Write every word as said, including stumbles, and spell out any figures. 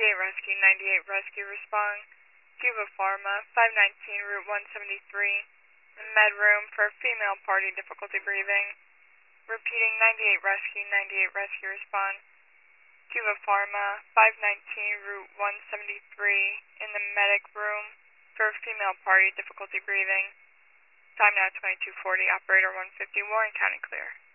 ninety-eight Rescue, ninety-eight Rescue respond. Cuba Pharma, five nineteen Route one seventy-three. Med room for female party difficulty breathing. Repeating ninety-eight Rescue, ninety-eight Rescue respond. Cuba Pharma, five nineteen Route one seventy-three in the medic room for female party difficulty breathing. Time now twenty-two forty, operator one fifty, Warren County clear.